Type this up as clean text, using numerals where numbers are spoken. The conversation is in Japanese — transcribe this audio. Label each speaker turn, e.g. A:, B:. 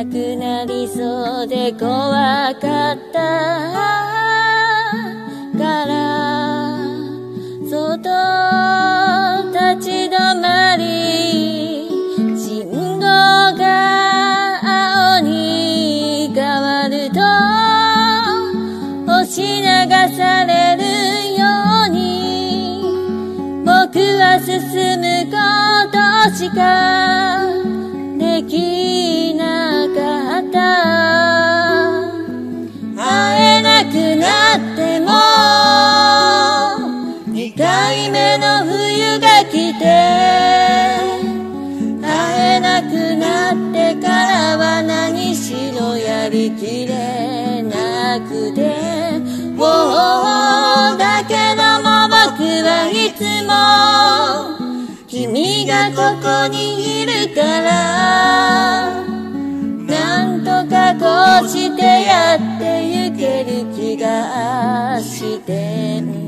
A: くなりそうで怖かったからそっと立ち止まり信号が青に変わると押し流されるように僕は進むことしかできなかった会えなくなっても2回目の冬が来て会えなくなってからは何しろやりきれなくてだけども僕はいつも君がここにいるからなんとかこうしてやってゆける気がして